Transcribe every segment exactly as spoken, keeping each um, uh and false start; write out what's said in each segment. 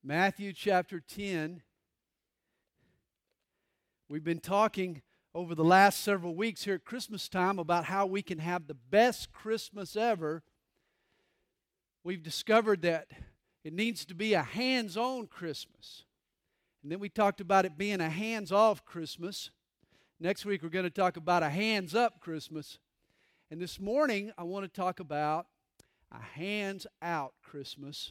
Matthew chapter ten. We've been talking over the last several weeks here at Christmas time about how we can have the best Christmas ever. We've discovered that it needs to be a hands-on Christmas. And then we talked about it being a hands-off Christmas. Next week we're going to talk about a hands-up Christmas. And this morning I want to talk about a hands-out Christmas.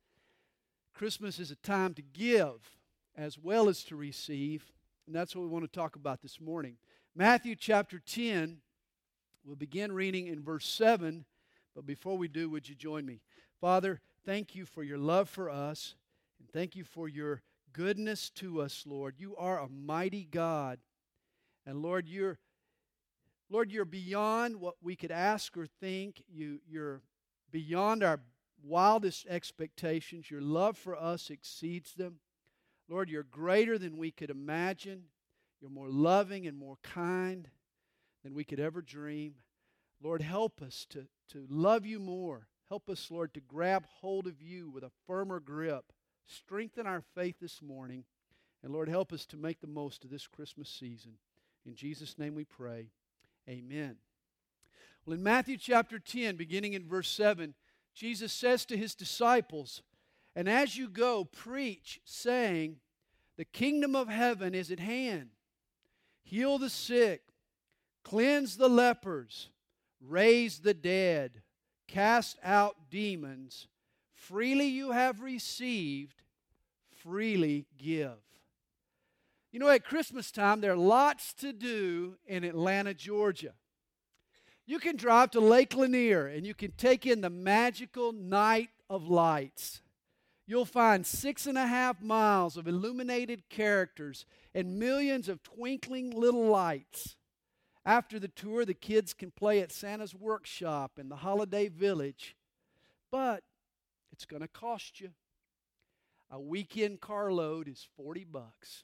Christmas is a time to give as well as to receive. And that's what we want to talk about this morning. Matthew chapter ten, we'll begin reading in verse seven. But before we do, would you join me? Father, thank you for your love for us. And thank you for your goodness to us, Lord. You are a mighty God. And Lord, you're, Lord, you're beyond what we could ask or think. You, you're beyond our wildest expectations. Your love for us exceeds them. Lord, you're greater than we could imagine. You're more loving and more kind than we could ever dream. Lord, help us to, to love you more. Help us, Lord, to grab hold of you with a firmer grip. Strengthen our faith this morning. And Lord, help us to make the most of this Christmas season. In Jesus' name we pray. Amen. Well, in Matthew chapter ten, beginning in verse seven, Jesus says to his disciples, "And as you go, preach, saying, the kingdom of heaven is at hand. Heal the sick, cleanse the lepers, raise the dead, cast out demons. Freely you have received, freely give." You know, at Christmas time, there are lots to do in Atlanta, Georgia. You can drive to Lake Lanier and you can take in the magical night of lights. You'll find six and a half miles of illuminated characters and millions of twinkling little lights. After the tour, the kids can play at Santa's workshop in the Holiday Village. But it's going to cost you. A weekend carload is forty bucks.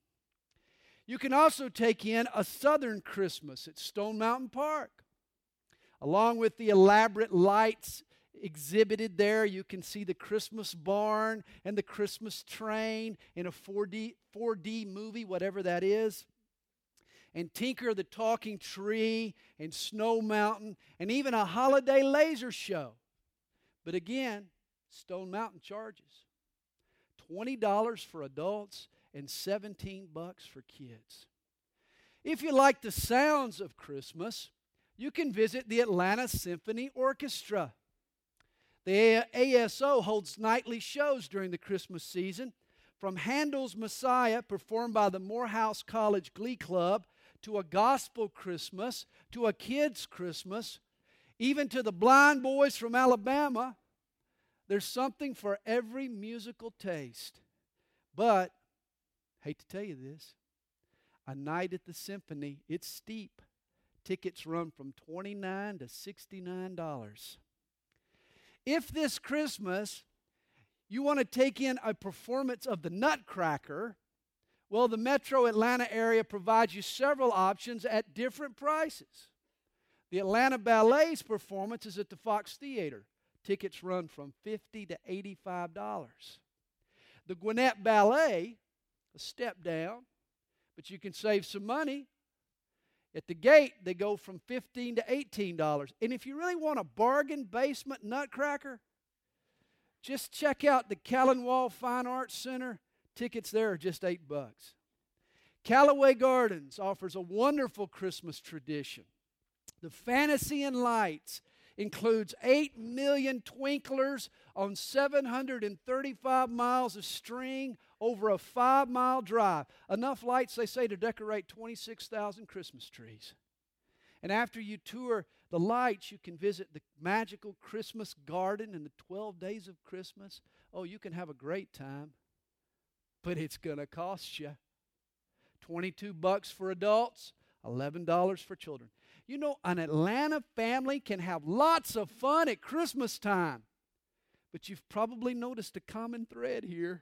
You can also take in a Southern Christmas at Stone Mountain Park. Along with the elaborate lights exhibited there, you can see the Christmas barn and the Christmas train in a four D, four D movie, whatever that is. And Tinker the Talking Tree and Snow Mountain and even a holiday laser show. But again, Stone Mountain charges twenty dollars for adults and seventeen bucks for kids. If you like the sounds of Christmas, you can visit the Atlanta Symphony Orchestra. The A S O holds nightly shows during the Christmas season, from Handel's Messiah, performed by the Morehouse College Glee Club, to a gospel Christmas, to a kids' Christmas, even to the Blind Boys from Alabama. There's something for every musical taste. But, hate to tell you this, a night at the symphony, it's steep. Tickets run from twenty-nine dollars to sixty-nine dollars. If this Christmas you want to take in a performance of the Nutcracker, well, the Metro Atlanta area provides you several options at different prices. The Atlanta Ballet's performance is at the Fox Theater. Tickets run from fifty dollars to eighty-five dollars. The Gwinnett Ballet, a step down, but you can save some money. At the gate, they go from fifteen dollars to eighteen dollars. And if you really want a bargain basement Nutcracker, just check out the Callan-Wall Fine Arts Center. Tickets there are just eight bucks. Callaway Gardens offers a wonderful Christmas tradition. The Fantasy and Lights includes eight million twinklers on seven hundred thirty-five miles of string over a five-mile drive. Enough lights, they say, to decorate twenty-six thousand Christmas trees. And after you tour the lights, you can visit the magical Christmas garden and the twelve days of Christmas. Oh, you can have a great time, but it's going to cost you. twenty-two bucks for adults, eleven dollars for children. You know, an Atlanta family can have lots of fun at Christmas time. But you've probably noticed a common thread here.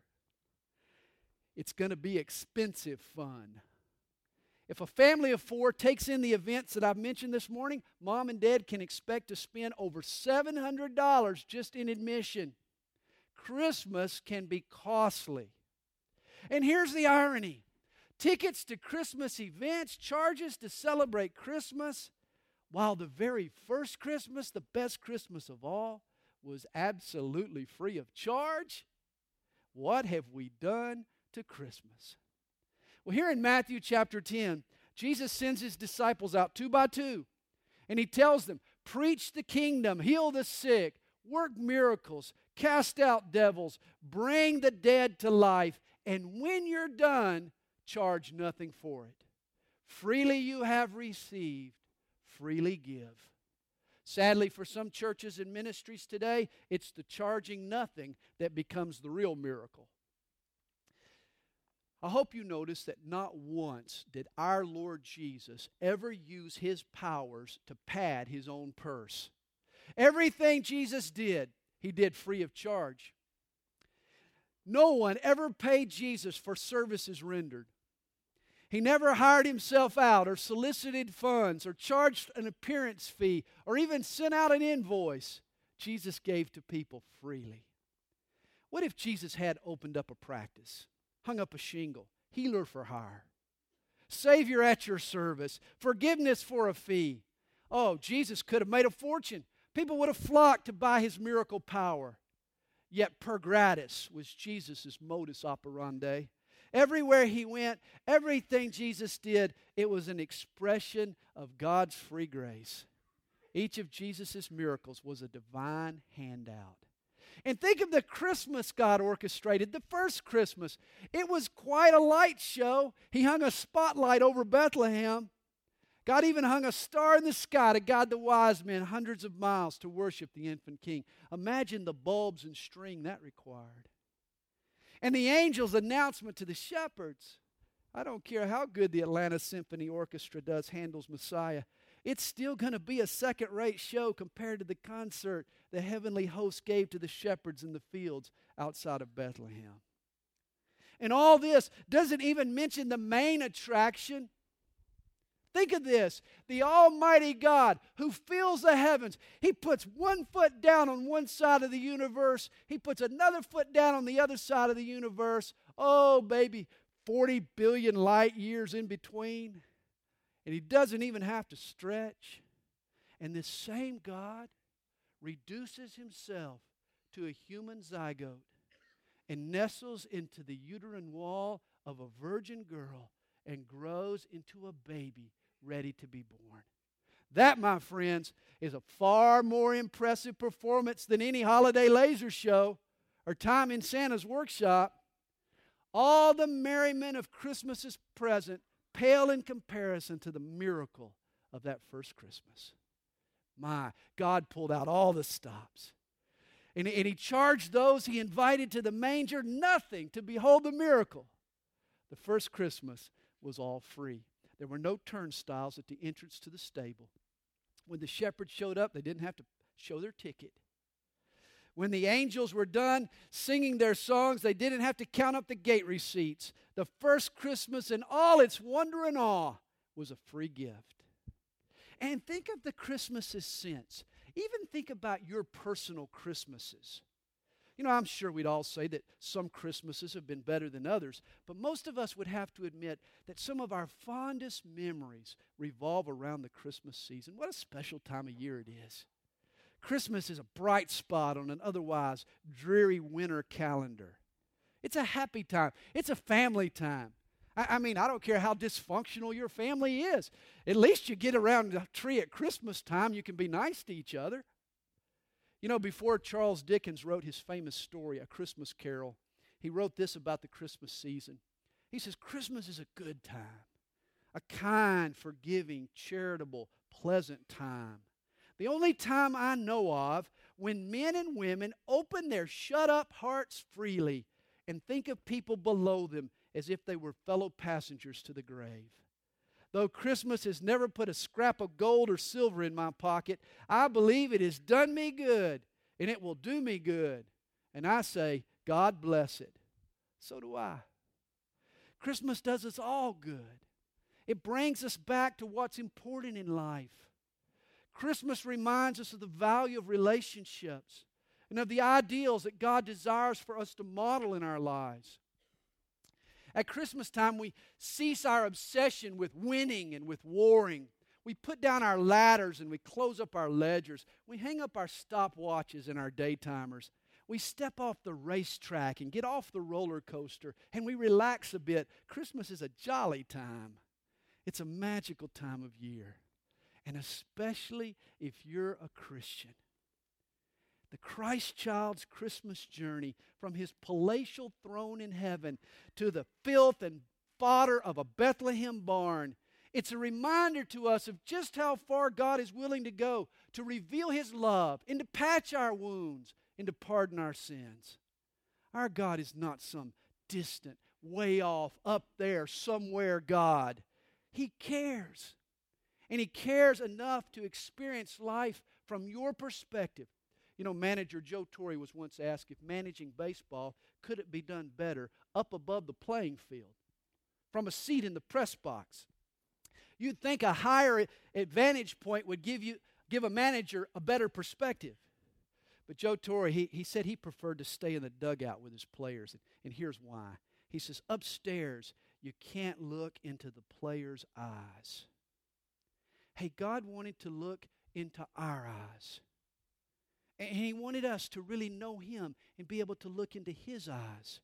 It's going to be expensive fun. If a family of four takes in the events that I've mentioned this morning, mom and dad can expect to spend over seven hundred dollars just in admission. Christmas can be costly. And here's the irony. Tickets to Christmas events, charges to celebrate Christmas, while the very first Christmas, the best Christmas of all, was absolutely free of charge. What have we done to Christmas? Well, here in Matthew chapter ten, Jesus sends his disciples out two by two, and he tells them, preach the kingdom, heal the sick, work miracles, cast out devils, bring the dead to life, and when you're done, charge nothing for it. Freely you have received, freely give. Sadly, for some churches and ministries today, it's the charging nothing that becomes the real miracle. I hope you notice that not once did our Lord Jesus ever use his powers to pad his own purse. Everything Jesus did, he did free of charge. No one ever paid Jesus for services rendered. He never hired himself out or solicited funds or charged an appearance fee or even sent out an invoice. Jesus gave to people freely. What if Jesus had opened up a practice, hung up a shingle, healer for hire, Savior at your service, forgiveness for a fee? Oh, Jesus could have made a fortune. People would have flocked to buy his miracle power. Yet per gratis was Jesus' modus operandi. Everywhere he went, everything Jesus did, it was an expression of God's free grace. Each of Jesus' miracles was a divine handout. And think of the Christmas God orchestrated, the first Christmas. It was quite a light show. He hung a spotlight over Bethlehem. God even hung a star in the sky to guide the wise men hundreds of miles to worship the infant king. Imagine the bulbs and string that required. And the angel's announcement to the shepherds. I don't care how good the Atlanta Symphony Orchestra does Handel's Messiah. It's still going to be a second-rate show compared to the concert the heavenly host gave to the shepherds in the fields outside of Bethlehem. And all this doesn't even mention the main attraction. Think of this. The Almighty God who fills the heavens. He puts one foot down on one side of the universe. He puts another foot down on the other side of the universe. Oh, baby, forty billion light years in between. And he doesn't even have to stretch. And this same God reduces himself to a human zygote and nestles into the uterine wall of a virgin girl and grows into a baby ready to be born. That, my friends, is a far more impressive performance than any holiday laser show or time in Santa's workshop. All the merriment of Christmas's present pale in comparison to the miracle of that first Christmas. My, God pulled out all the stops. And, and he charged those he invited to the manger nothing to behold the miracle. The first Christmas was all free. There were no turnstiles at the entrance to the stable. When the shepherds showed up, they didn't have to show their ticket. When the angels were done singing their songs, they didn't have to count up the gate receipts. The first Christmas in all its wonder and awe was a free gift. And think of the Christmases since. Even think about your personal Christmases. You know, I'm sure we'd all say that some Christmases have been better than others, but most of us would have to admit that some of our fondest memories revolve around the Christmas season. What a special time of year it is. Christmas is a bright spot on an otherwise dreary winter calendar. It's a happy time. It's a family time. I, I mean, I don't care how dysfunctional your family is. At least you get around the tree at Christmas time. You can be nice to each other. You know, before Charles Dickens wrote his famous story, A Christmas Carol, he wrote this about the Christmas season. He says, Christmas is a good time, a kind, forgiving, charitable, pleasant time. The only time I know of when men and women open their shut-up hearts freely and think of people below them as if they were fellow passengers to the grave. Though Christmas has never put a scrap of gold or silver in my pocket, I believe it has done me good, and it will do me good. And I say, God bless it. So do I. Christmas does us all good. It brings us back to what's important in life. Christmas reminds us of the value of relationships and of the ideals that God desires for us to model in our lives. At Christmas time, we cease our obsession with winning and with warring. We put down our ladders and we close up our ledgers. We hang up our stopwatches and our daytimers. We step off the racetrack and get off the roller coaster, and we relax a bit. Christmas is a jolly time. It's a magical time of year, and especially if you're a Christian. The Christ child's Christmas journey from his palatial throne in heaven to the filth and fodder of a Bethlehem barn, it's a reminder to us of just how far God is willing to go to reveal his love and to patch our wounds and to pardon our sins. Our God is not some distant, way off, up there, somewhere God. He cares. And he cares enough to experience life from your perspective. You know, manager Joe Torre was once asked if managing baseball, could it be done better up above the playing field, from a seat in the press box? You'd think a higher advantage point would give you give a manager a better perspective. But Joe Torre, he, he said he preferred to stay in the dugout with his players. And, and here's why. He says, upstairs, you can't look into the players' eyes. Hey, God wanted to look into our eyes. And he wanted us to really know him and be able to look into his eyes.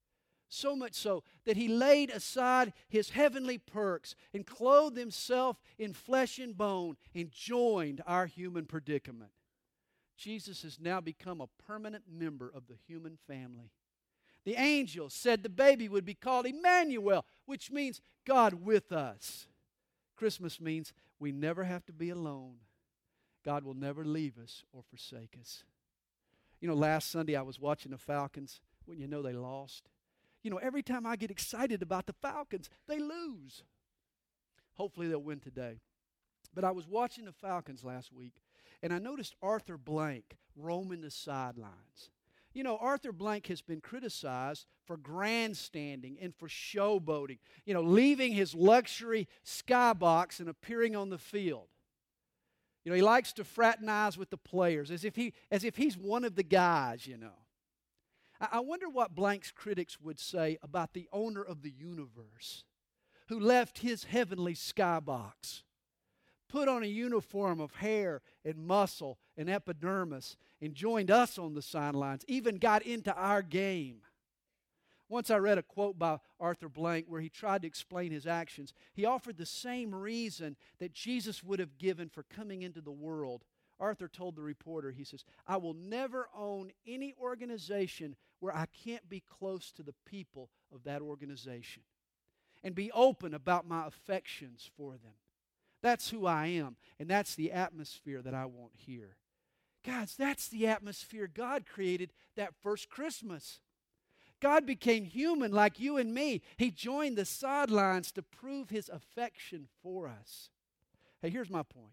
So much so that he laid aside his heavenly perks and clothed himself in flesh and bone and joined our human predicament. Jesus has now become a permanent member of the human family. The angel said the baby would be called Emmanuel, which means God with us. Christmas means we never have to be alone. God will never leave us or forsake us. You know, last Sunday I was watching the Falcons. Wouldn't you know they lost? You know, every time I get excited about the Falcons, they lose. Hopefully they'll win today. But I was watching the Falcons last week, and I noticed Arthur Blank roaming the sidelines. You know, Arthur Blank has been criticized for grandstanding and for showboating, you know, leaving his luxury skybox and appearing on the field. You know, he likes to fraternize with the players as if he as if he's one of the guys, you know. I, I wonder what Blank's critics would say about the owner of the universe who left his heavenly skybox, put on a uniform of hair and muscle and epidermis, and joined us on the sidelines, even got into our game. Once I read a quote by Arthur Blank where he tried to explain his actions. He offered the same reason that Jesus would have given for coming into the world. Arthur told the reporter, he says, I will never own any organization where I can't be close to the people of that organization and be open about my affections for them. That's who I am, and that's the atmosphere that I want here. Guys, that's the atmosphere God created that first Christmas. God became human like you and me. He joined the sidelines to prove his affection for us. Hey, here's my point.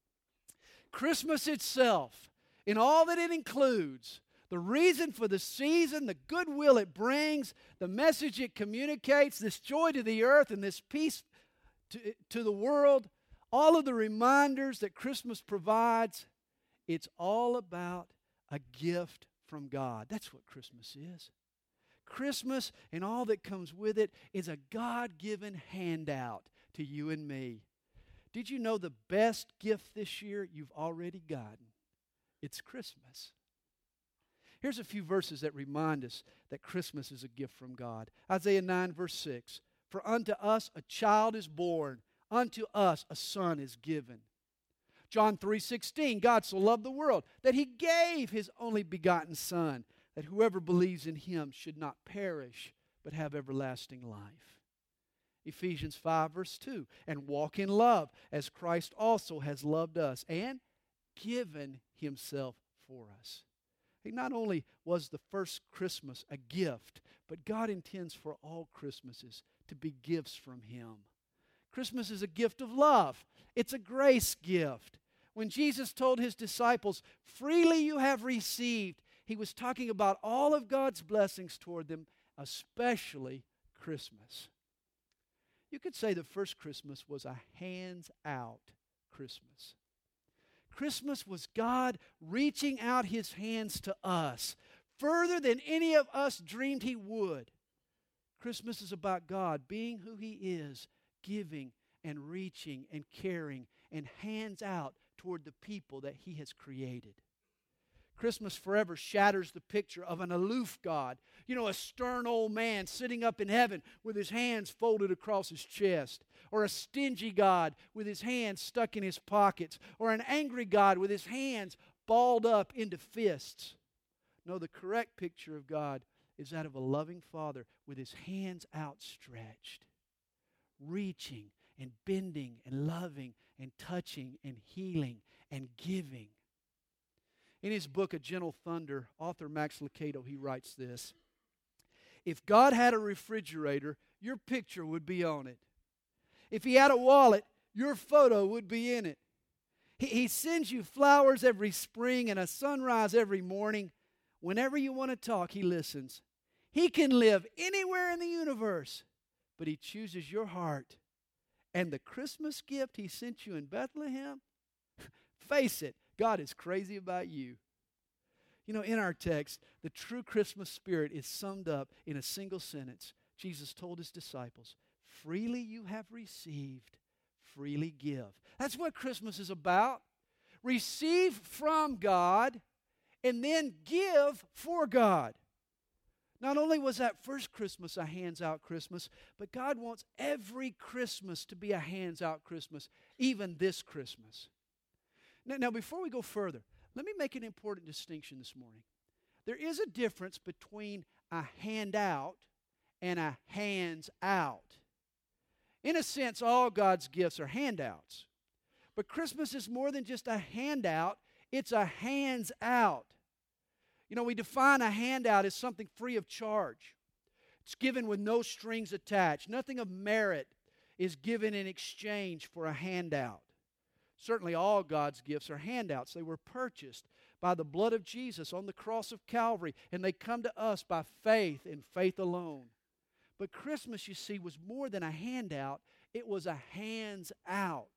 Christmas itself, in all that it includes, the reason for the season, the goodwill it brings, the message it communicates, this joy to the earth and this peace to, to the world, all of the reminders that Christmas provides, it's all about a gift from God. That's what Christmas is. Christmas and all that comes with it is a God-given handout to you and me. Did you know the best gift this year you've already gotten? It's Christmas. Here's a few verses that remind us that Christmas is a gift from God. Isaiah nine, verse six. For unto us a child is born, unto us a son is given. John three sixteen, God so loved the world that he gave his only begotten Son, that whoever believes in him should not perish, but have everlasting life. Ephesians five, verse two, and walk in love, as Christ also has loved us, and given himself for us. He not only was the first Christmas a gift, but God intends for all Christmases to be gifts from him. Christmas is a gift of love. It's a grace gift. When Jesus told his disciples, freely you have received, he was talking about all of God's blessings toward them, especially Christmas. You could say the first Christmas was a hands-out Christmas. Christmas was God reaching out His hands to us, further than any of us dreamed He would. Christmas is about God being who He is, giving and reaching and caring and hands out toward the people that He has created. Christmas forever shatters the picture of an aloof God. You know, a stern old man sitting up in heaven with his hands folded across his chest. Or a stingy God with his hands stuck in his pockets. Or an angry God with his hands balled up into fists. No, the correct picture of God is that of a loving Father with His hands outstretched, reaching and bending and loving and touching and healing and giving. In his book, A Gentle Thunder, author Max Lucado, he writes this: if God had a refrigerator, your picture would be on it. If He had a wallet, your photo would be in it. He, he sends you flowers every spring and a sunrise every morning. Whenever you want to talk, He listens. He can live anywhere in the universe, but He chooses your heart. And the Christmas gift He sent you in Bethlehem, face it, God is crazy about you. You know, in our text, the true Christmas spirit is summed up in a single sentence. Jesus told His disciples, freely you have received, freely give. That's what Christmas is about. Receive from God and then give for God. Not only was that first Christmas a hands-out Christmas, but God wants every Christmas to be a hands-out Christmas, even this Christmas. Now, now, before we go further, let me make an important distinction this morning. There is a difference between a handout and a hands-out. In a sense, all God's gifts are handouts. But Christmas is more than just a handout, it's a hands-out. You know, we define a handout as something free of charge. It's given with no strings attached. Nothing of merit is given in exchange for a handout. Certainly all God's gifts are handouts. They were purchased by the blood of Jesus on the cross of Calvary, and they come to us by faith and faith alone. But Christmas, you see, was more than a handout. It was a hands out.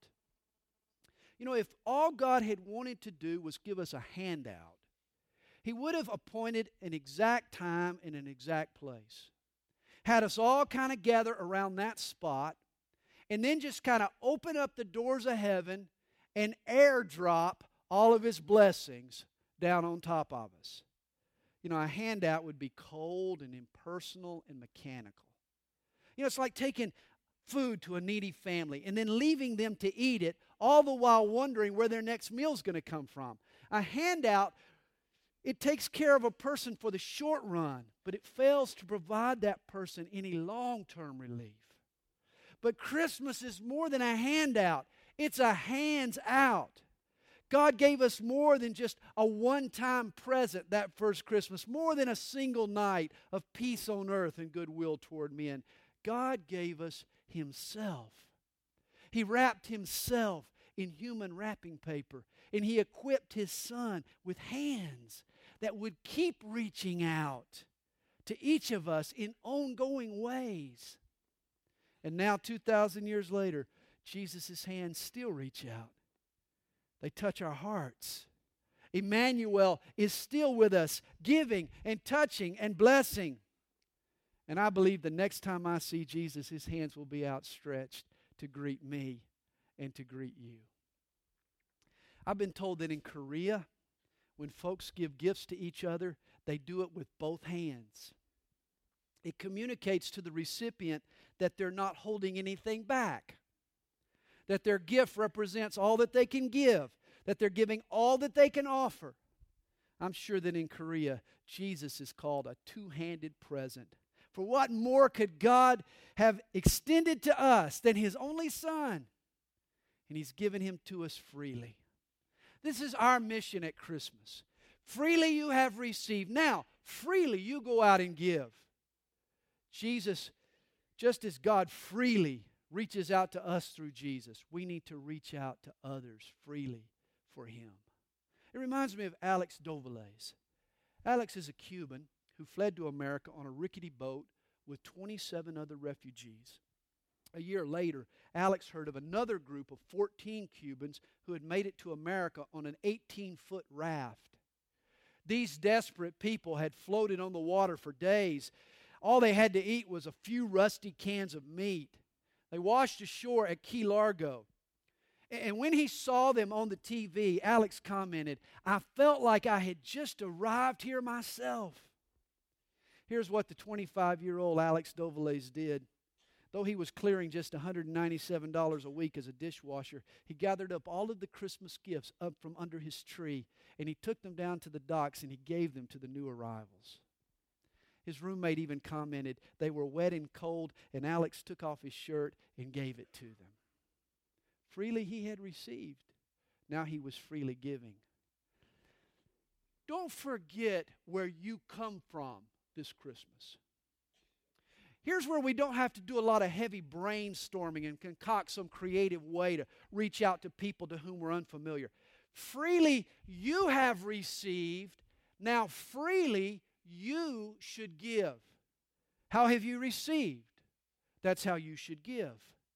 You know, if all God had wanted to do was give us a handout, He would have appointed an exact time and an exact place. Had us all kind of gather around that spot, and then just kind of open up the doors of heaven and airdrop all of His blessings down on top of us. You know, a handout would be cold and impersonal and mechanical. You know, it's like taking food to a needy family and then leaving them to eat it, all the while wondering where their next meal is going to come from. A handout, it takes care of a person for the short run, but it fails to provide that person any long-term relief. But Christmas is more than a handout. It's a hands out. God gave us more than just a one-time present that first Christmas, more than a single night of peace on earth and goodwill toward men. God gave us Himself. He wrapped Himself in human wrapping paper, and He equipped His Son with hands that would keep reaching out to each of us in ongoing ways. And now, two thousand years later, Jesus' hands still reach out. They touch our hearts. Emmanuel is still with us, giving and touching and blessing. And I believe the next time I see Jesus, His hands will be outstretched to greet me and to greet you. I've been told that in Korea, when folks give gifts to each other, they do it with both hands. It communicates to the recipient that they're not holding anything back, that their gift represents all that they can give, that they're giving all that they can offer. I'm sure that in Korea, Jesus is called a two-handed present. For what more could God have extended to us than His only Son? And He's given Him to us freely. This is our mission at Christmas. Freely you have received. Now, freely you go out and give. Jesus, just as God freely reaches out to us through Jesus, we need to reach out to others freely for Him. It reminds me of Alex Dovalez. Alex is a Cuban who fled to America on a rickety boat with twenty-seven other refugees. A year later, Alex heard of another group of fourteen Cubans who had made it to America on an eighteen-foot raft. These desperate people had floated on the water for days. All they had to eat was a few rusty cans of meat. They washed ashore at Key Largo. And when he saw them on the T V, Alex commented, "I felt like I had just arrived here myself." Here's what the twenty-five-year-old Alex Dovalez did. Though he was clearing just one hundred ninety-seven dollars a week as a dishwasher, he gathered up all of the Christmas gifts up from under his tree, and he took them down to the docks and he gave them to the new arrivals. His roommate even commented they were wet and cold, and Alex took off his shirt and gave it to them. Freely he had received. Now he was freely giving. Don't forget where you come from this Christmas. Here's where we don't have to do a lot of heavy brainstorming and concoct some creative way to reach out to people to whom we're unfamiliar. Freely you have received. Now freely you should give. How have you received? That's how you should give.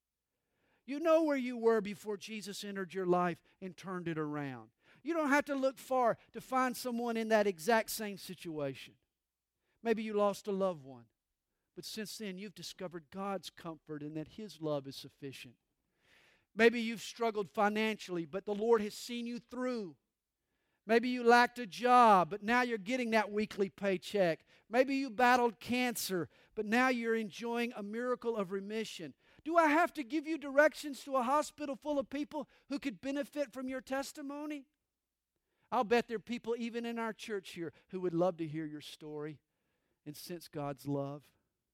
You know where you were before Jesus entered your life and turned it around. You don't have to look far to find someone in that exact same situation. Maybe you lost a loved one, but since then you've discovered God's comfort and that His love is sufficient. Maybe you've struggled financially, but the Lord has seen you through. Maybe you lacked a job, but now you're getting that weekly paycheck. Maybe you battled cancer, but now you're enjoying a miracle of remission. Do I have to give you directions to a hospital full of people who could benefit from your testimony? I'll bet there are people even in our church here who would love to hear your story and sense God's love.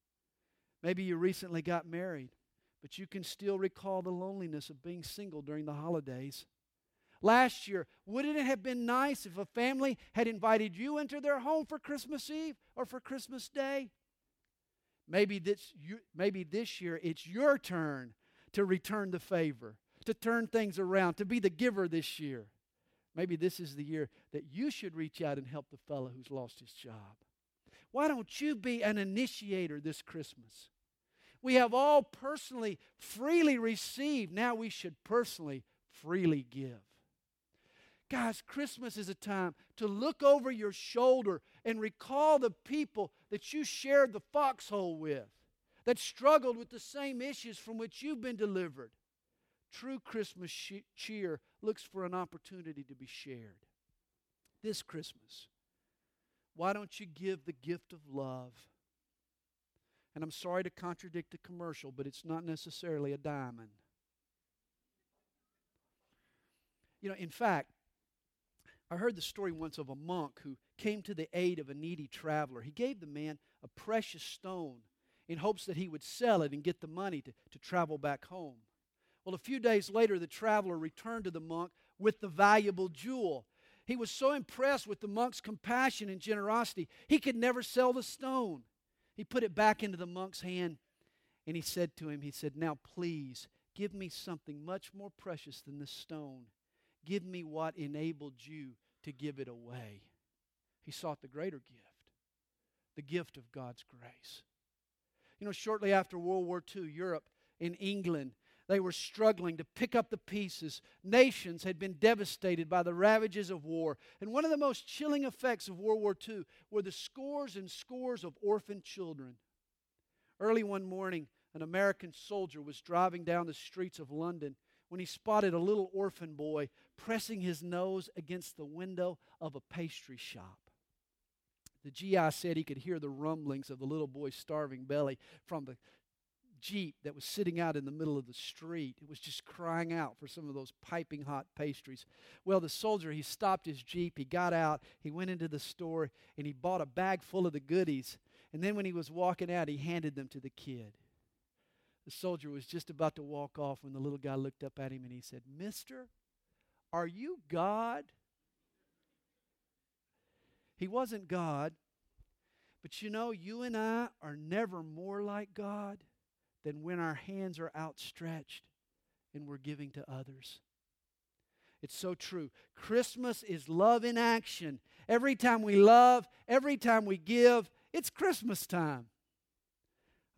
Maybe you recently got married, but you can still recall the loneliness of being single during the holidays. Last year, wouldn't it have been nice if a family had invited you into their home for Christmas Eve or for Christmas Day? Maybe this, maybe this year it's your turn to return the favor, to turn things around, to be the giver this year. Maybe this is the year that you should reach out and help the fellow who's lost his job. Why don't you be an initiator this Christmas? We have all personally, freely received. Now we should personally, freely give. Guys, Christmas is a time to look over your shoulder and recall the people that you shared the foxhole with, that struggled with the same issues from which you've been delivered. True Christmas cheer looks for an opportunity to be shared. This Christmas, why don't you give the gift of love? And I'm sorry to contradict the commercial, but it's not necessarily a diamond. You know, in fact, I heard the story once of a monk who came to the aid of a needy traveler. He gave the man a precious stone in hopes that he would sell it and get the money to, to travel back home. Well, a few days later, the traveler returned to the monk with the valuable jewel. He was so impressed with the monk's compassion and generosity, he could never sell the stone. He put it back into the monk's hand, and he said to him, he said, "Now please, give me something much more precious than this stone. Give me what enabled you to give it away." He sought the greater gift, the gift of God's grace. You know, shortly after World War Two, Europe and England, they were struggling to pick up the pieces. Nations had been devastated by the ravages of war. And one of the most chilling effects of World War Two were the scores and scores of orphaned children. Early one morning, an American soldier was driving down the streets of London when he spotted a little orphan boy pressing his nose against the window of a pastry shop. The G I said he could hear the rumblings of the little boy's starving belly from the Jeep that was sitting out in the middle of the street. It was just crying out for some of those piping hot pastries. Well, the soldier, he stopped his Jeep, he got out, he went into the store, and he bought a bag full of the goodies. And then when he was walking out, he handed them to the kid. The soldier was just about to walk off when the little guy looked up at him and he said, "Mister, are you God?" He wasn't God, but you know, you and I are never more like God than when our hands are outstretched and we're giving to others. It's so true. Christmas is love in action. Every time we love, every time we give, it's Christmas time.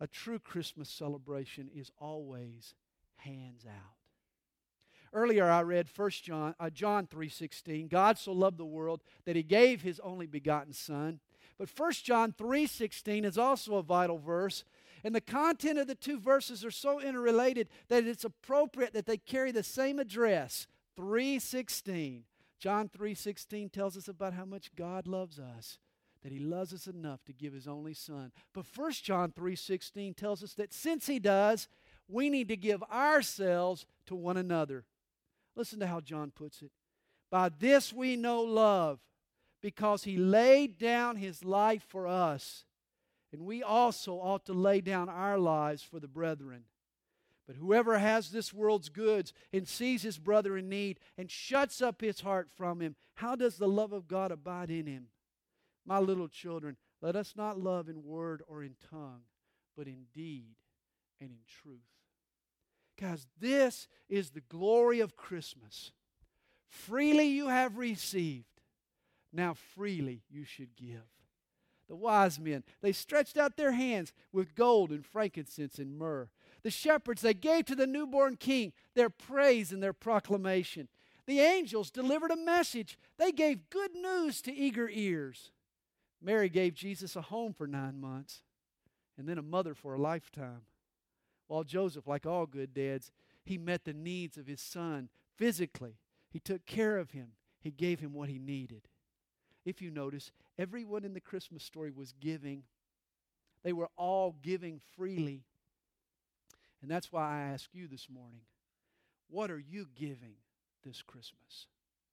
A true Christmas celebration is always hands out. Earlier I read First John, uh, John three sixteen. God so loved the world that He gave His only begotten Son. But First John three sixteen is also a vital verse. And the content of the two verses are so interrelated that it's appropriate that they carry the same address, three sixteen. John three sixteen tells us about how much God loves us, that He loves us enough to give His only Son. But First John three sixteen tells us that since He does, we need to give ourselves to one another. Listen to how John puts it. By this we know love, because He laid down His life for us, and we also ought to lay down our lives for the brethren. But whoever has this world's goods and sees his brother in need and shuts up his heart from him, how does the love of God abide in him? My little children, let us not love in word or in tongue, but in deed and in truth. Guys, this is the glory of Christmas. Freely you have received, now freely you should give. The wise men, they stretched out their hands with gold and frankincense and myrrh. The shepherds, they gave to the newborn king their praise and their proclamation. The angels delivered a message. They gave good news to eager ears. Mary gave Jesus a home for nine months and then a mother for a lifetime. While Joseph, like all good dads, he met the needs of his son physically. He took care of him. He gave him what he needed. If you notice, everyone in the Christmas story was giving. They were all giving freely. And that's why I ask you this morning, what are you giving this Christmas?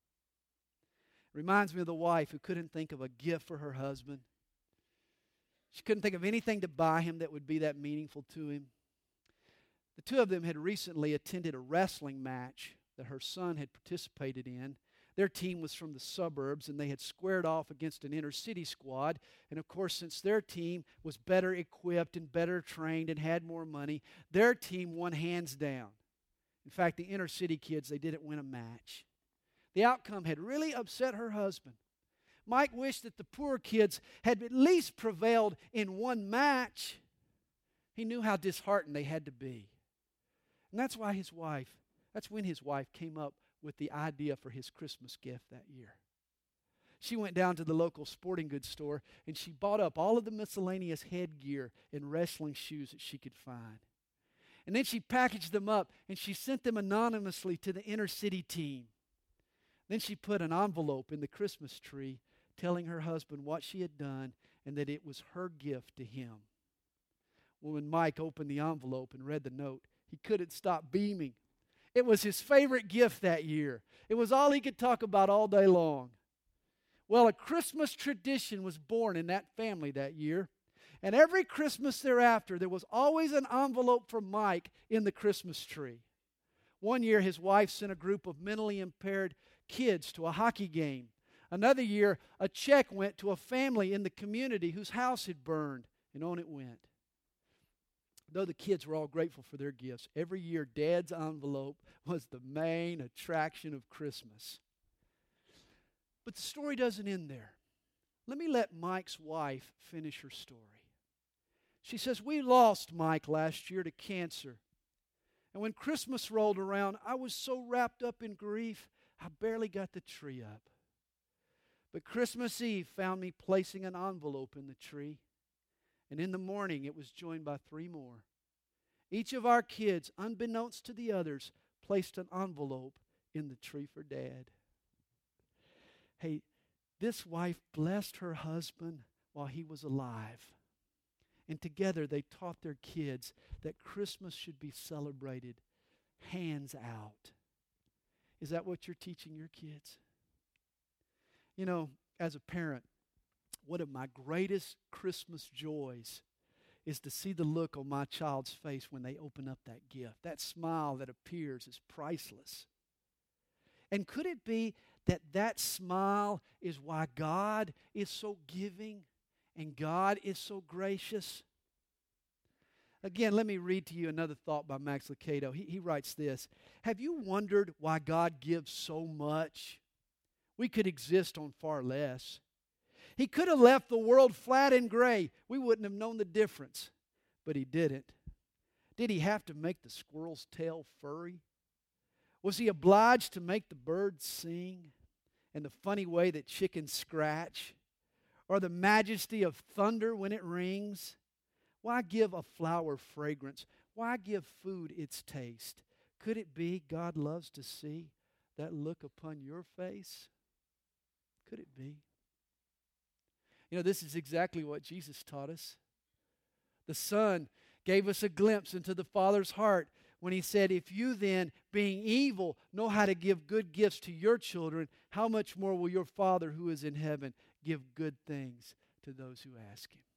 It reminds me of the wife who couldn't think of a gift for her husband. She couldn't think of anything to buy him that would be that meaningful to him. The two of them had recently attended a wrestling match that her son had participated in. Their team was from the suburbs, and they had squared off against an inner city squad. And of course, since their team was better equipped and better trained and had more money, their team won hands down. In fact, the inner city kids, they didn't win a match. The outcome had really upset her husband. Mike wished that the poor kids had at least prevailed in one match. He knew how disheartened they had to be. And that's why his wife, that's when his wife came up with the idea for his Christmas gift that year. She went down to the local sporting goods store and she bought up all of the miscellaneous headgear and wrestling shoes that she could find. And then she packaged them up and she sent them anonymously to the inner city team. Then she put an envelope in the Christmas tree telling her husband what she had done and that it was her gift to him. Well, when Mike opened the envelope and read the note, he couldn't stop beaming. It was his favorite gift that year. It was all he could talk about all day long. Well, a Christmas tradition was born in that family that year. And every Christmas thereafter, there was always an envelope for Mike in the Christmas tree. One year, his wife sent a group of mentally impaired kids to a hockey game. Another year, a check went to a family in the community whose house had burned, and on it went. Though the kids were all grateful for their gifts, every year Dad's envelope was the main attraction of Christmas. But the story doesn't end there. Let me let Mike's wife finish her story. She says, we lost Mike last year to cancer. And when Christmas rolled around, I was so wrapped up in grief, I barely got the tree up. But Christmas Eve found me placing an envelope in the tree. And in the morning, it was joined by three more. Each of our kids, unbeknownst to the others, placed an envelope in the tree for Dad. Hey, this wife blessed her husband while he was alive. And together they taught their kids that Christmas should be celebrated hands out. Is that what you're teaching your kids? You know, as a parent, one of my greatest Christmas joys is to see the look on my child's face when they open up that gift. That smile that appears is priceless. And could it be that that smile is why God is so giving and God is so gracious? Again, let me read to you another thought by Max Lucado. He, he writes this: have you wondered why God gives so much? We could exist on far less. He could have left the world flat and gray. We wouldn't have known the difference. but he didn't. Did he have to make the squirrel's tail furry? Was he obliged to make the birds sing and the funny way that chickens scratch? Or the majesty of thunder when it rings? Why give a flower fragrance? Why give food its taste? Could it be God loves to see that look upon your face? Could it be? You know, this is exactly what Jesus taught us. The Son gave us a glimpse into the Father's heart when He said, if you then, being evil, know how to give good gifts to your children, how much more will your Father who is in heaven give good things to those who ask Him?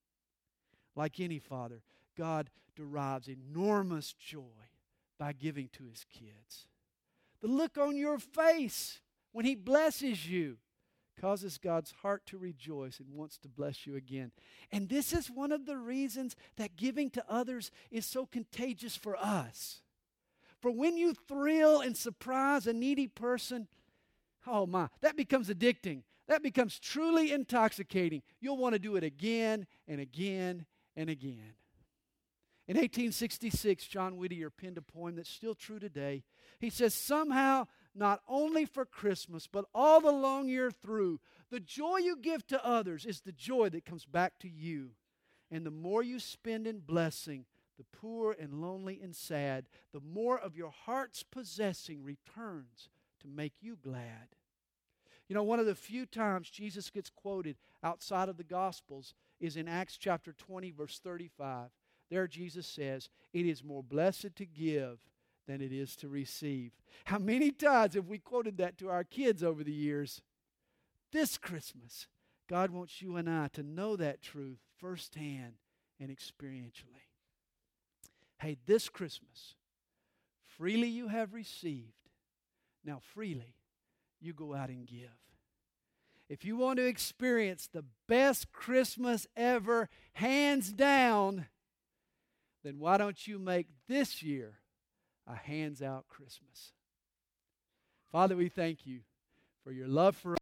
Like any father, God derives enormous joy by giving to His kids. The look on your face when He blesses you causes God's heart to rejoice and wants to bless you again. And this is one of the reasons that giving to others is so contagious for us. For when you thrill and surprise a needy person, oh my, that becomes addicting. That becomes truly intoxicating. You'll want to do it again and again and again. In eighteen sixty-six, John Whittier penned a poem that's still true today. He says, somehow, not only for Christmas, but all the long year through, the joy you give to others is the joy that comes back to you. And the more you spend in blessing the poor and lonely and sad, the more of your heart's possessing returns to make you glad. You know, one of the few times Jesus gets quoted outside of the Gospels is in Acts chapter twenty, verse thirty-five. There Jesus says, it is more blessed to give than it is to receive. How many times have we quoted that to our kids over the years? This Christmas, God wants you and I to know that truth firsthand and experientially. Hey, this Christmas, freely you have received. Now freely you go out and give. If you want to experience the best Christmas ever, hands down, then why don't you make this year a hands-out Christmas? Father, we thank you for your love for us.